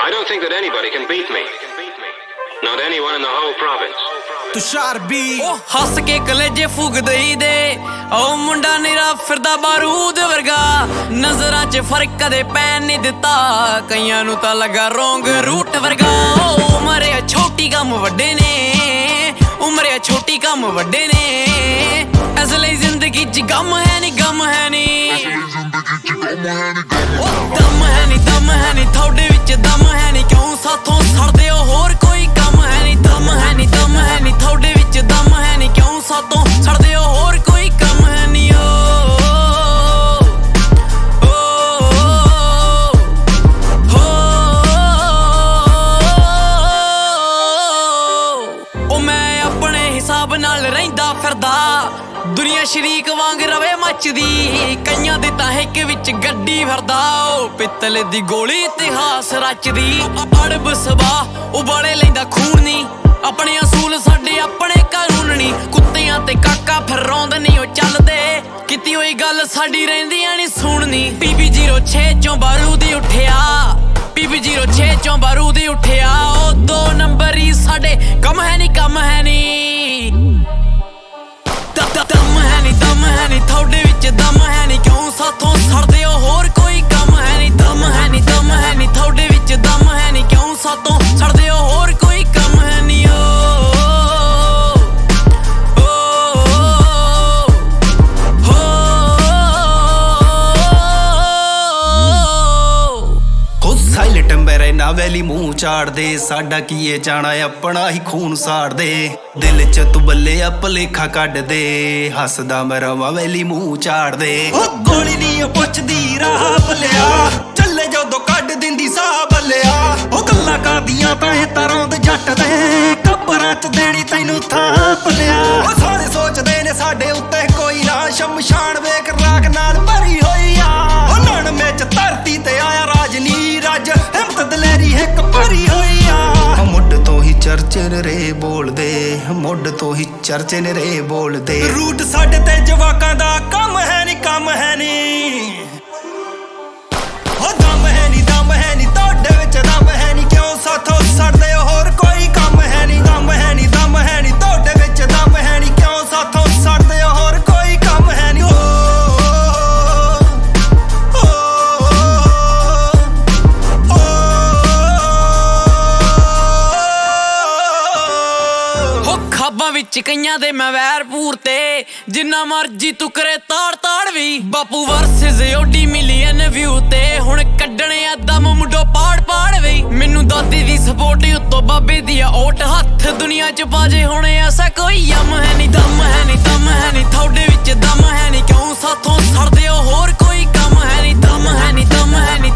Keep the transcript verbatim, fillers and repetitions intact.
I don't think that anybody can beat me. Not anyone in the whole province. तुषार बी ओ हस के कलेजे फूक दई दे ओ मुंडा निरा फिरदा बारूद वर्गा नजरां च फर्क कदे पैन नहीं दिता कईयां नूं तां लगा रोंग रूट वर्गा ओ उमरे छोटी कम वड्डे ने उमरे छोटी कम वड्डे ने असली जिंदगी च गम है नी गम है नी दम है नी दम है नी थोड़े विच दम है नी क्यों साथों सड़दे हो होर कोई कम है नी दम है नी दम है नी थोड़े विच दम है नी क्यों साथों सड़दे हो होर कोई कम है नी ओ हिसाब नाल रहिंदा फिरदा दुनिया शरीक वांग रवे मचदी कईयां दे तां हिक विच गड्डी फिरदा ओ पित्तल दी गोली इतिहास रचदी अड़ब सबा उबाले लैंदा खून नी अपने असूल साडे अपने कानून नी कुत्तियां ते काका फिर रौंद नी ओ चलदे किती होई गल साडी रहिंदियां नी सुणनी पीबी जीरो छे चों बारूदी उठिया पीबी जीरो छे चों बारूदी उठिया ओ दो नंबर ही साडे कम है नी कम है नी दम है नी दम है नी थोड़े विच दम है नी क्यों साथों सड़दे हो होर कोई कम है नी दम है नी दम है नी थोड़े विच दम है नी क्यों साथों सड़दे हो होर कोई कम है नी ओ ना वैली मुंह चाड़ दे साडा कीए जाना अपना ही खून साड़ दे दिल च तू बल्ले भलेखा कढ दे हसदा मैं रवां वैली मुंह चाड़ दे ओ गोली नी पुछदी राह बल्लिया चले जदों कढ दिंदी साह बल्लिया ओ गल्लां करदियां तां तरौंद जट दे कब्रां च देनी तैनूं थां बल्लिया ओ सारे सोचदे ने साडे उत्ते कोई ना शमशान वेख राख नाल भरी होई आ ओ नड़मे च धरती ते आया राजनी राज हिम्मत दलेरी हिक भरी होई आ मुੱਢ ਤੋਂ ਹੀ ਚਰਚੇ ਨੇ ਰੇ ਬੋਲਦੇ ਮੁੱਢ ਤੋਂ ਹੀ ਚਰਚੇ ਨੇ ਰੇ ਬੋਲਦੇ ਰੂਟ ਸਾਡੇ ਤੇ ਜਵਾਕਾਂ ਦਾ ਕੰਮ ਹੈ ਨੀ ਕੰਮ ਹੈ ਨੀ ਹੋ ਦਮ ਹੈ ਨੀ ਦਮ ਹੈ ਨੀ ਤੁਹਾਡੇ ਵਿੱਚ ਦਮ ਹੈ ਨੀ ਕਿਉਂ ਸਾਥੋਂ ਸੜਦੇ ਹੋ ਹੋਰ ਕੋਈ ਕੰਮ ਹੈ ਨੀ ਦਮ ਹੈ ਨੀ ਦਮ ਹੈ ਨੀ ਤੁਹਾਡੇ ਵਿੱਚ ਦਮ ਹੈ ਨੀ ਕਿਉਂ ਸਾਥੋਂ ਸੜਦੇ ਹੋ ਹੋਰ ਕੋਈ ਕੰਮ ਹੈ ਨੀ ਖਾਬਾਂ ਵਿੱਚ ਕਈਆਂ ਦੇ ਮੈਂ ਵੈਰ ਪੂਰ ਤੇ ਜਿੰਨਾ ਮਰਜੀ ਤੂੰ ਕਰੇ ਤਾੜ ਤਾੜ ਵੀ ਬਾਪੂ ਵਰਸਸ ਓਡੀ ਮਿਲੀਅਨ ਵਿਊ ਤੇ ਹੁਣ ਕੱਢਣੇ ਆ ਦਮ ਮੁੰਡੋ ਪਾੜ ਪਾੜ ਵੇ ਮੈਨੂੰ ਦਾਦੀ ਦੀ ਸਪੋਰਟ ਉੱਤੋਂ ਬਾਬੇ ਦੀ ਆ ਓਟ ਹੱਥ ਦੁਨੀਆ ਚ ਬਾਜੇ ਹੁਣ ਐਸਾ ਕੋਈ ਯਮ ਹੈ ਨੀ ਦਮ ਹੈ ਨੀ ਦਮ ਹੈ ਨੀ ਥੋੜੇ ਵਿੱਚ ਦਮ ਹੈ ਨੀ ਕਿਉਂ ਸਾਥੋਂ ਸੜਦੇ ਹੋ ਹੋਰ ਕੋਈ ਕੰਮ ਹੈ ਨੀ ਦਮ ਹੈ ਨੀ ਦਮ ਹੈ ਨੀ